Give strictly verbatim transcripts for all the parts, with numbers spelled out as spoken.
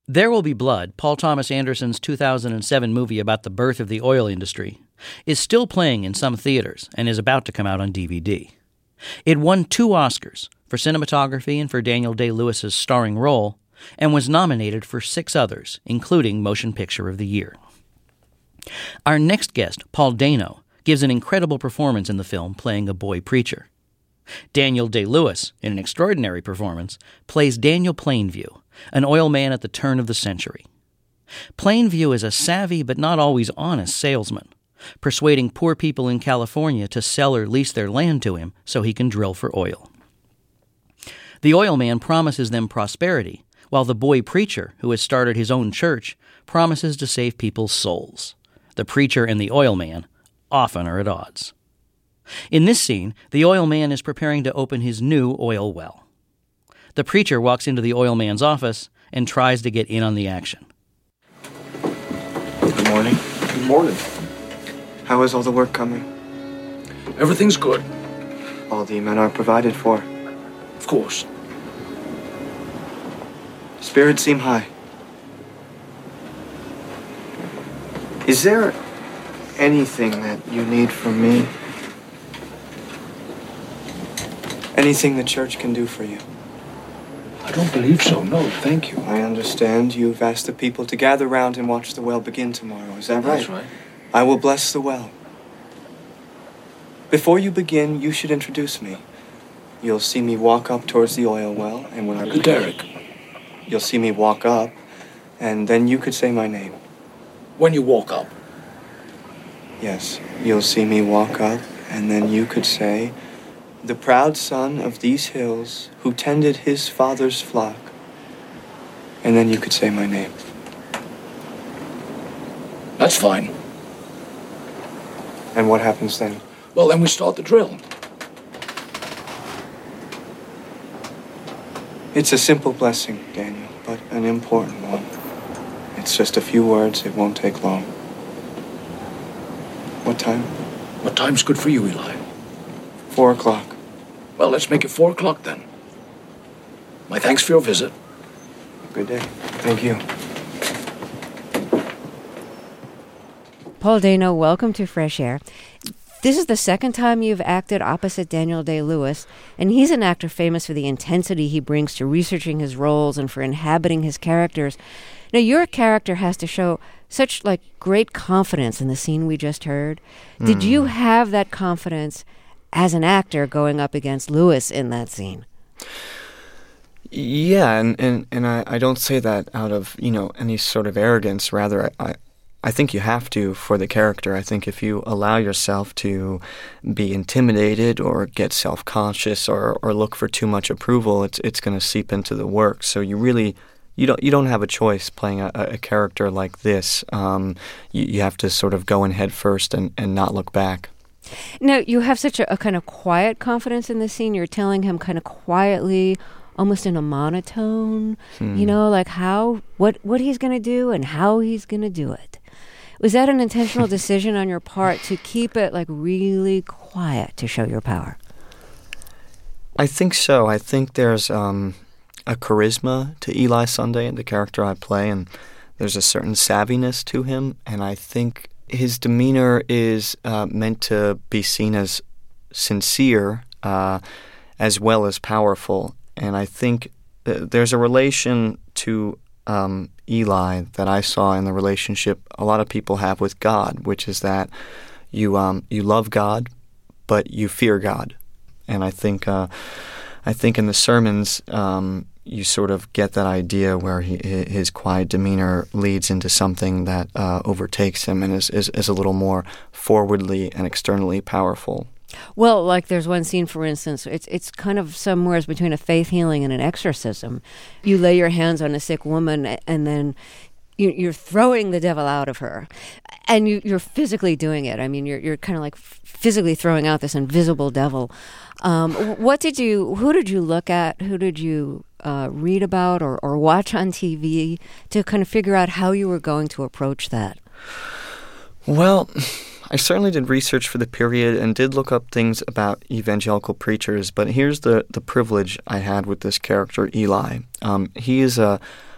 There Will Be Blood, Paul Thomas Anderson's two thousand seven movie about the birth of the oil industry, is still playing in some theaters and is about to come out on D V D. It won two Oscars, for cinematography and for Daniel Day-Lewis's starring role, and was nominated for six others, including Motion Picture of the Year. Our next guest, Paul Dano, gives an incredible performance in the film playing a boy preacher. Daniel Day-Lewis, in an extraordinary performance, plays Daniel Plainview, an oil man at the turn of the century. Plainview is a savvy but not always honest salesman, persuading poor people in California to sell or lease their land to him so he can drill for oil. The oil man promises them prosperity, while the boy preacher, who has started his own church, promises to save people's souls. The preacher and the oil man often are at odds. In this scene, the oil man is preparing to open his new oil well. The preacher walks into the oil man's office and tries to get in on the action. Good morning. Good morning. How is all the work coming? Everything's good. All the men are provided for. Of course. Spirits seem high. Is there anything that you need from me? Anything the church can do for you? I don't believe so, no, thank you. I understand you've asked the people to gather round and watch the well begin tomorrow. Is that right? That's right. I will bless the well. Before you begin, you should introduce me. You'll see me walk up towards the oil well, and when I begin, Derek. You'll see me walk up, and then you could say my name. When you walk up. Yes, you'll see me walk up, and then you could say, "The proud son of these hills who tended his father's flock." And then you could say my name. That's fine. And what happens then? Well, then we start the drill. It's a simple blessing, Daniel, but an important one. It's just a few words. It won't take long. What time? What time's good for you, Eli? Four o'clock. Well, let's make it four o'clock then. My thanks for your visit. Good day. Thank you. Paul Dano, welcome to Fresh Air. This is the second time you've acted opposite Daniel Day-Lewis, and he's an actor famous for the intensity he brings to researching his roles and for inhabiting his characters. Now, your character has to show such, like, great confidence in the scene we just heard. Mm. Did you have that confidence as an actor going up against Lewis in that scene? Yeah, and, and, and I, I don't say that out of, you know, any sort of arrogance. Rather, I, I, I think you have to for the character. I think if you allow yourself to be intimidated or get self-conscious or, or look for too much approval, it's it's going to seep into the work. So you really... You don't. You don't have a choice playing a, a character like this. Um, you, you have to sort of go in head first and, and not look back. Now, you have such a, a kind of quiet confidence in the scene. You're telling him kind of quietly, almost in a monotone, hmm. you know, like how, what, what he's going to do and how he's going to do it. Was that an intentional decision on your part to keep it like really quiet to show your power? I think so. I think there's... Um, a charisma to Eli Sunday, the character I play, and there's a certain savviness to him, and I think his demeanor is uh, meant to be seen as sincere uh, as well as powerful, and I think th- there's a relation to um, Eli that I saw in the relationship a lot of people have with God, which is that you um, you love God, but you fear God, and I think uh, I think in the sermons. Um, you sort of get that idea where he, his quiet demeanor leads into something that uh, overtakes him and is, is, is a little more forwardly and externally powerful. Well, like there's one scene, for instance, it's it's kind of somewhere between a faith healing and an exorcism. You lay your hands on a sick woman and then you, you're throwing the devil out of her. And you, you're physically doing it. I mean, you're you're kind of like physically throwing out this invisible devil. Um, what did you, who did you look at? Who did you uh, read about or, or watch on T V to kind of figure out how you were going to approach that? Well, I certainly did research for the period and did look up things about evangelical preachers, but here's the, the privilege I had with this character, Eli. Um, he is a,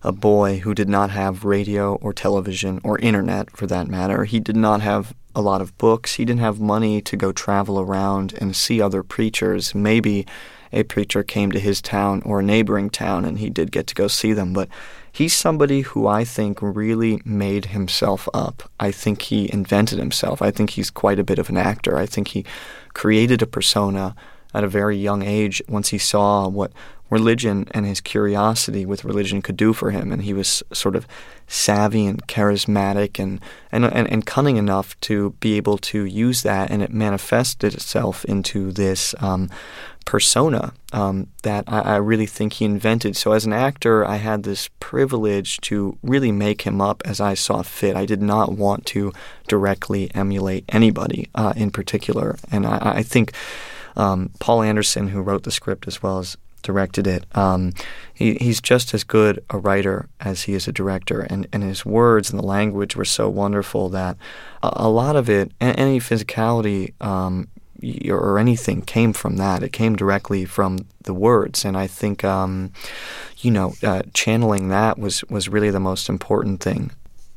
a boy who did not have radio or television or internet, for that matter. He did not have a lot of books. He didn't have money to go travel around and see other preachers. Maybe a preacher came to his town or a neighboring town, and he did get to go see them. But he's somebody who I think really made himself up. I think he invented himself. I think he's quite a bit of an actor. I think he created a persona at a very young age once he saw what religion and his curiosity with religion could do for him. And he was sort of savvy and charismatic and, and, and, and cunning enough to be able to use that, and it manifested itself into this um, persona um, that I, I really think he invented. So as an actor, I had this privilege to really make him up as I saw fit. I did not want to directly emulate anybody uh, in particular. And I, I think um, Paul Anderson, who wrote the script as well as directed it, um, he, he's just as good a writer as he is a director, and, and his words and the language were so wonderful that a, a lot of it, any physicality um, or anything came from that. It came directly from the words, and I think, um, you know, uh, channeling that was, was really the most important thing.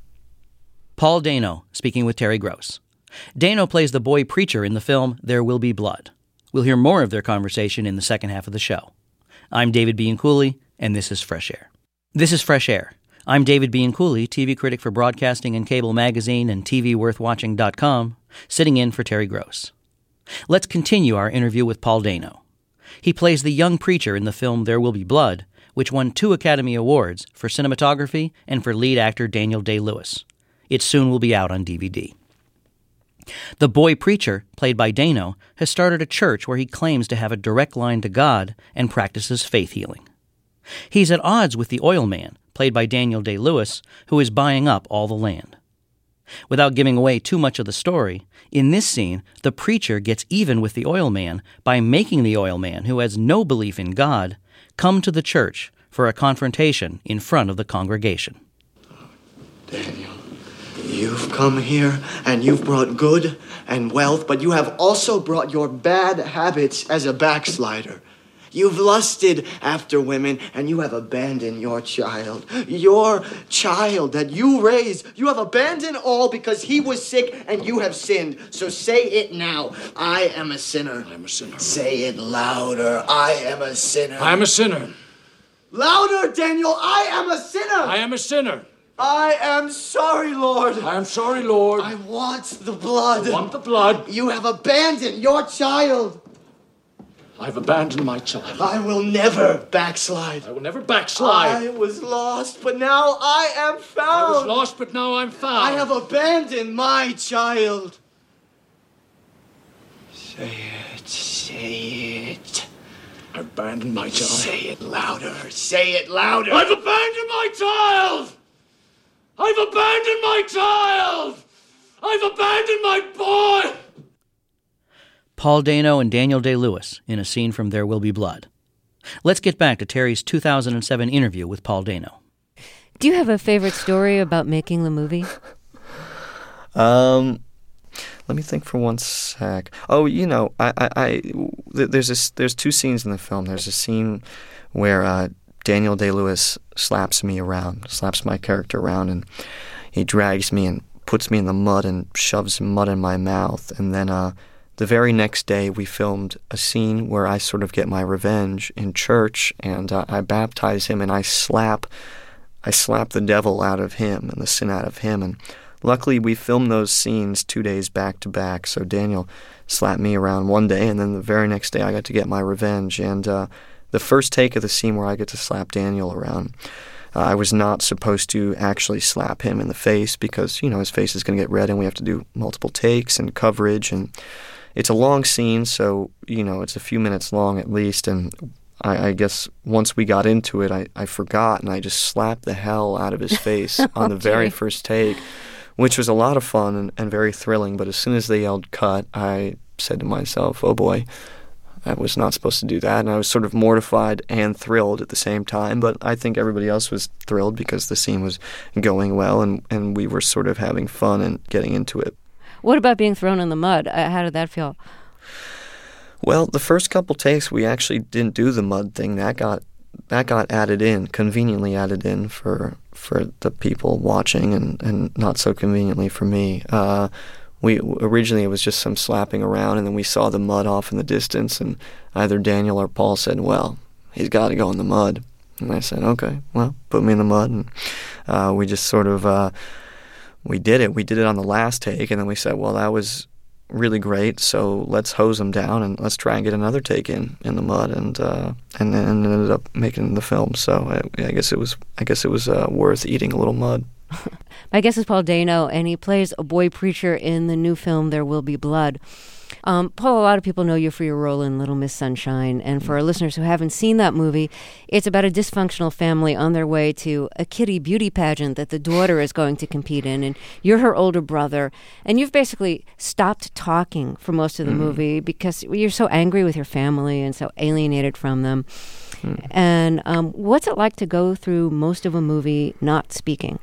Paul Dano speaking with Terry Gross. Dano plays the boy preacher in the film There Will Be Blood. We'll hear more of their conversation in the second half of the show. I'm David Bianculli, and this is Fresh Air. This is Fresh Air. I'm David Bianculli, T V critic for Broadcasting and Cable Magazine and T V Worth Watching dot com, sitting in for Terry Gross. Let's continue our interview with Paul Dano. He plays the young preacher in the film There Will Be Blood, which won two Academy Awards for cinematography and for lead actor Daniel Day-Lewis. It soon will be out on D V D. The boy preacher, played by Dano, has started a church where he claims to have a direct line to God and practices faith healing. He's at odds with the oil man, played by Daniel Day-Lewis, who is buying up all the land. Without giving away too much of the story, in this scene, the preacher gets even with the oil man by making the oil man, who has no belief in God, come to the church for a confrontation in front of the congregation. Daniel, you've come here and you've brought good and wealth, but you have also brought your bad habits as a backslider. You've lusted after women and you have abandoned your child. Your child that you raised, you have abandoned all because he was sick and you have sinned. So say it now. I am a sinner. I am a sinner. Say it louder. I am a sinner. I am a sinner. Louder, Daniel. I am a sinner. I am a sinner. I am sorry, Lord. I am sorry, Lord. I want the blood. I want the blood. You have abandoned your child. I've abandoned my child. I will never backslide. I will never backslide. I was lost, but now I am found. I was lost, but now I'm found. I have abandoned my child. Say it, say it. I've abandoned my child. Say it louder, say it louder. I've abandoned my child! I've abandoned my child! I've abandoned my boy! Paul Dano and Daniel Day-Lewis in a scene from There Will Be Blood. Let's get back to Terry's two thousand seven interview with Paul Dano. Do you have a favorite story about making the movie? Um, let me think for one sec. Oh, you know, I, I, I there's this, there's two scenes in the film. There's a scene where uh, Daniel Day-Lewis slaps me around, slaps my character around, and he drags me and puts me in the mud and shoves mud in my mouth, and then uh. The very next day, we filmed a scene where I sort of get my revenge in church, and uh, I baptize him, and I slap, I slap the devil out of him and the sin out of him. And luckily, we filmed those scenes two days back to back. So Daniel slapped me around one day, and then the very next day, I got to get my revenge. And uh, the first take of the scene where I get to slap Daniel around, uh, I was not supposed to actually slap him in the face because, you know, his face is going to get red, and we have to do multiple takes and coverage, and it's a long scene, so, you know, it's a few minutes long at least, and I, I guess once we got into it, I, I forgot, and I just slapped the hell out of his face on the very first take, which was a lot of fun and, and very thrilling, but as soon as they yelled cut, I said to myself, oh boy, I was not supposed to do that, and I was sort of mortified and thrilled at the same time, but I think everybody else was thrilled because the scene was going well, and, and we were sort of having fun and getting into it. What about being thrown in the mud? Uh, how did that feel? Well, the first couple takes, we actually didn't do the mud thing. That got that got added in, conveniently added in for for the people watching, and, and not so conveniently for me. Uh, we originally it was just some slapping around, and then we saw the mud off in the distance, and either Daniel or Paul said, "Well, he's got to go in the mud," and I said, "Okay, well, put me in the mud," and uh, we just sort of uh, we did it. We did it on the last take, and then we said, "Well, that was really great, so let's hose them down and let's try and get another take in in the mud," and uh, and then ended up making the film. So I, I guess it was I guess it was uh, worth eating a little mud. My guest is Paul Dano, and he plays a boy preacher in the new film There Will Be Blood. Um, Paul, a lot of people know you for your role in Little Miss Sunshine, and for our listeners who haven't seen that movie, it's about a dysfunctional family on their way to a kiddie beauty pageant that the daughter is going to compete in, and you're her older brother, and you've basically stopped talking for most of the mm. movie because you're so angry with your family and so alienated from them. Mm. And um, what's it like to go through most of a movie not speaking?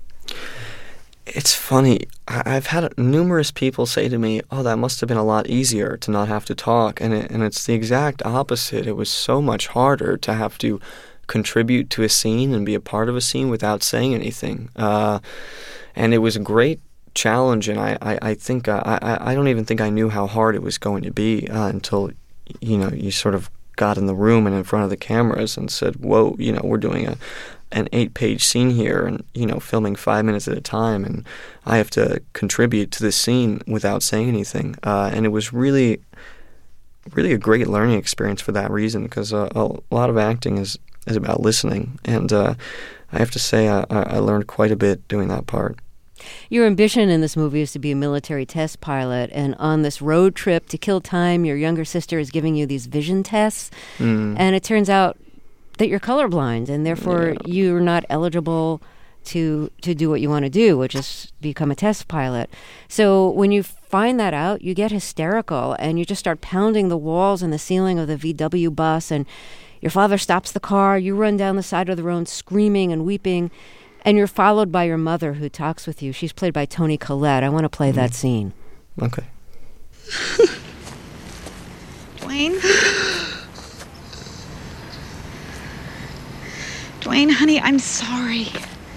It's funny. I've had numerous people say to me, "Oh, that must have been a lot easier to not have to talk," and it, and it's the exact opposite. It was so much harder to have to contribute to a scene and be a part of a scene without saying anything. Uh, and it was a great challenge, and I, I, I think uh, I, I don't even think I knew how hard it was going to be uh, until, you know, you sort of got in the room and in front of the cameras and said, "Whoa, you know, we're doing a an eight-page scene here, and, you know, filming five minutes at a time, and I have to contribute to this scene without saying anything." Uh, and it was really, really a great learning experience for that reason, because uh, a lot of acting is, is about listening, and uh, I have to say I, I learned quite a bit doing that part. Your ambition in this movie is to be a military test pilot, and on this road trip to kill time, your younger sister is giving you these vision tests, mm. and it turns out that you're colorblind, and therefore yeah. you're not eligible to to do what you want to do, which is become a test pilot. So when you find that out, you get hysterical, and you just start pounding the walls and the ceiling of the V W bus, and your father stops the car, you run down the side of the road screaming and weeping, and you're followed by your mother, who talks with you. She's played by Toni Collette. I want to play mm. that scene. Okay. Dwayne? Dwayne, honey, I'm sorry.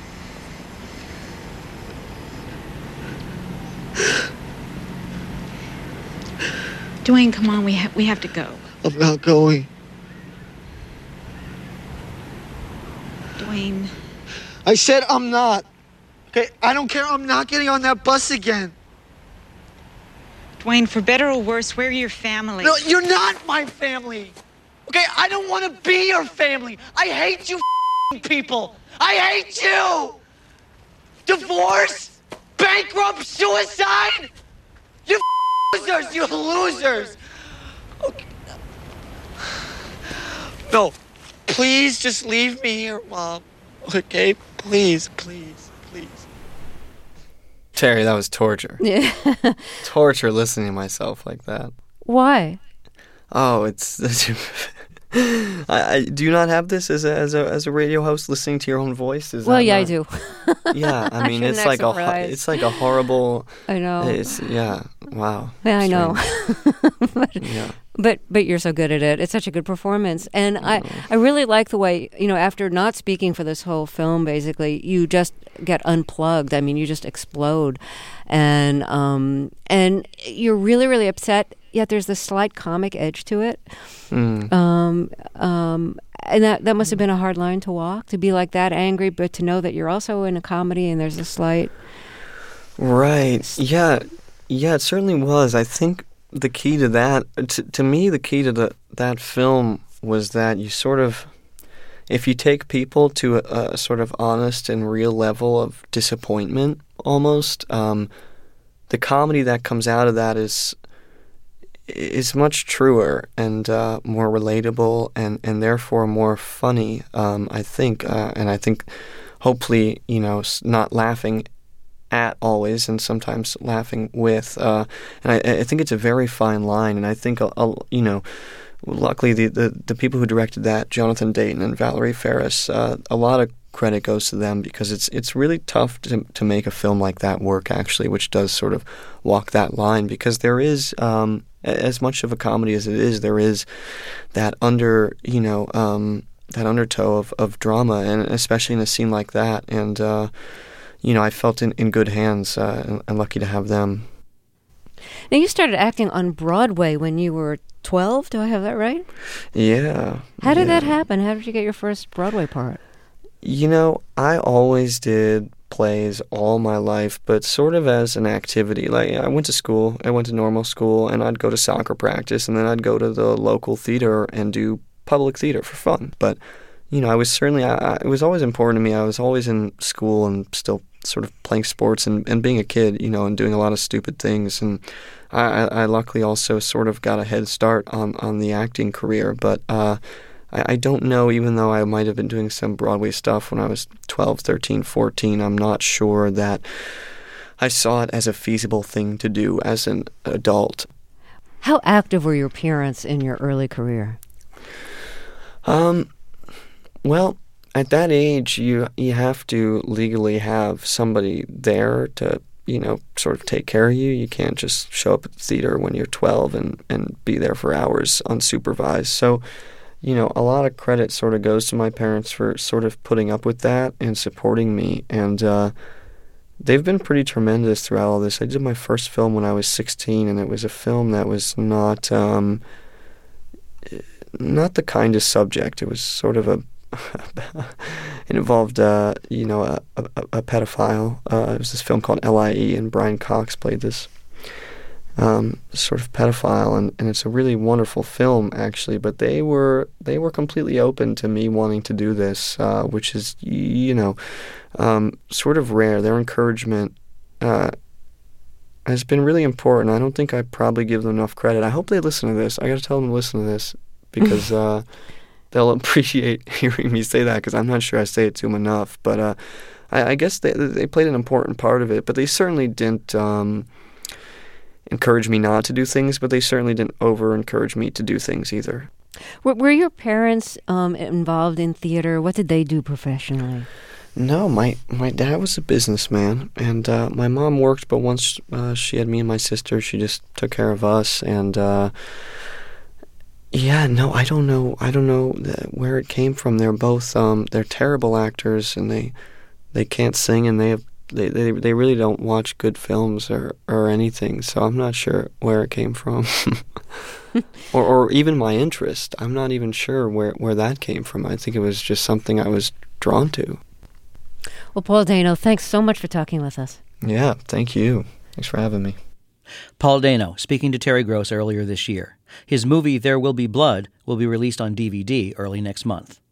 Dwayne, come on, we ha- we have to go. I'm not going. Dwayne. I said I'm not. Okay, I don't care. I'm not getting on that bus again. Dwayne, for better or worse, we're your family. No, you're not my family. Okay, I don't want to be your family. I hate you people. I hate you. Divorce, bankrupt, suicide. You losers, you losers. Okay. No, please just leave me here, Mom. Okay, please, please, please. Terry, that was torture. Yeah. Torture listening to myself like that. Why? Oh, it's... I, I, do you not have this as a, as a as a radio host, listening to your own voice? Is well, that yeah, not... I do. Yeah, I mean, it's like a it's like a horrible. I know. It's yeah. Wow. Yeah, I know. but, yeah. but but you're so good at it. It's such a good performance, and I I, I really like the way, you know, after not speaking for this whole film, basically, you just get unplugged. I mean, you just explode, and um and you're really really upset. Yet there's this slight comic edge to it. Mm. Um, um, and that, that must have been a hard line to walk, to be like that angry, but to know that you're also in a comedy and there's a slight... Right. Yeah. Yeah, it certainly was. I think the key to that, to, to me, the key to the, that film was that you sort of, if you take people to a, a sort of honest and real level of disappointment, almost, um, the comedy that comes out of that is... is much truer and uh, more relatable and, and therefore more funny, um, I think. Uh, and I think hopefully, you know, not laughing at always and sometimes laughing with. Uh, and I, I think it's a very fine line. And I think, I'll, I'll, you know, luckily the, the, the people who directed that, Jonathan Dayton and Valerie Faris, uh, a lot of credit goes to them, because it's it's really tough to to make a film like that work, actually, which does sort of walk that line, because there is... Um, as much of a comedy as it is, there is that under, you know, um, that undertow of, of drama, and especially in a scene like that. And, uh, you know, I felt in, in good hands uh, and, and lucky to have them. Now, you started acting on Broadway when you were twelve. Do I have that right? Yeah. How did yeah. that happen? How did you get your first Broadway part? You know, I always did plays all my life, but sort of as an activity. Like, I went to school, I went to normal school, and I'd go to soccer practice, and then I'd go to the local theater and do public theater for fun. But, you know, I was certainly, I, I, it was always important to me. I was always in school and still sort of playing sports and, and being a kid, you know, and doing a lot of stupid things. And I, I, I luckily also sort of got a head start on, on the acting career. But uh, I, I don't know, even though I might have been doing some Broadway stuff when I was twelve, thirteen, fourteen, I'm not sure that I saw it as a feasible thing to do as an adult. How active were your parents in your early career? Um, well, at that age, you you have to legally have somebody there to, you know, sort of take care of you. You can't just show up at the theater when you're twelve and, and be there for hours unsupervised. So, you know, a lot of credit sort of goes to my parents for sort of putting up with that and supporting me. And uh, they've been pretty tremendous throughout all this. I did my first film when I was sixteen, and it was a film that was not um, not the kindest subject. It was sort of a it involved, uh, you know, a, a, a pedophile. Uh, it was this film called L I E, and Brian Cox played this um, sort of pedophile, and, and it's a really wonderful film, actually. But they were they were completely open to me wanting to do this, uh, which is, you know, um, sort of rare. Their encouragement uh, has been really important. I don't think I probably give them enough credit. I hope they listen to this. I got to tell them to listen to this because. Uh, They'll appreciate hearing me say that, because I'm not sure I say it to them enough. But uh, I, I guess they they played an important part of it. But they certainly didn't um, encourage me not to do things, but they certainly didn't over-encourage me to do things either. Were, were your parents um, involved in theater? What did they do professionally? No, my, my dad was a businessman, and uh, my mom worked, but once uh, she had me and my sister, she just took care of us. And uh, yeah, no, I don't know. I don't know where it came from. They're both um, they're terrible actors, and they they can't sing, and they have they, they they really don't watch good films or, or anything. So I'm not sure where it came from, or or even my interest. I'm not even sure where where that came from. I think it was just something I was drawn to. Well, Paul Dano, thanks so much for talking with us. Yeah, thank you. Thanks for having me. Paul Dano speaking to Terry Gross earlier this year. His movie There Will Be Blood will be released on D V D early next month.